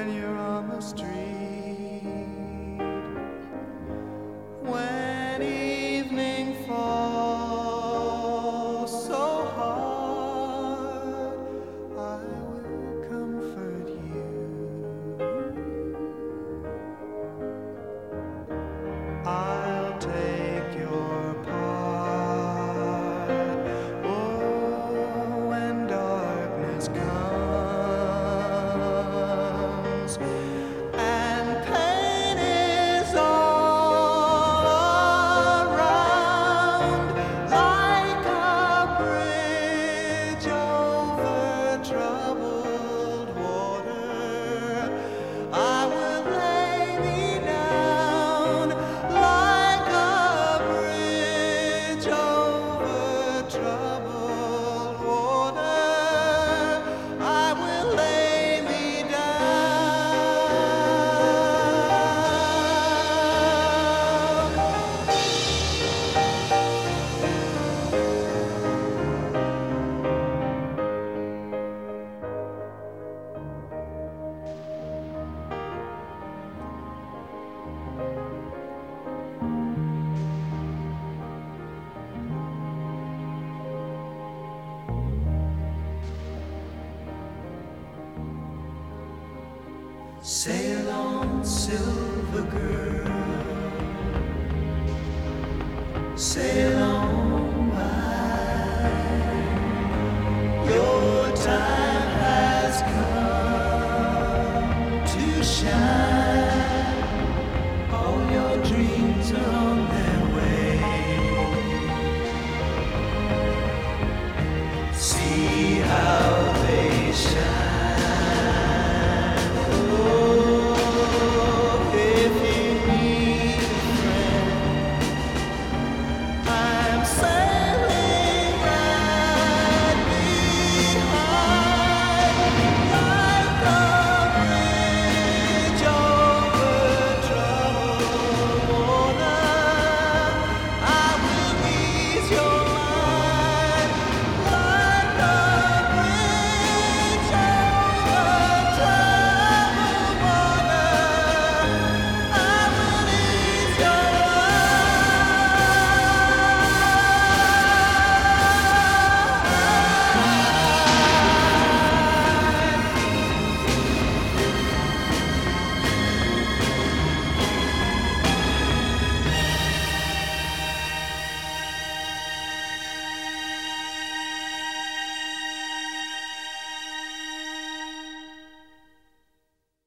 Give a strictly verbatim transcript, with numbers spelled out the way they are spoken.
when you're on the street. When evening falls so hard, I will comfort you. I'll take your part. Oh, when darkness comes and pain is all around, like a bridge over troubled water, I will lay me down. Like a bridge over troubled water, I will lay me Sail on, silver girl, sail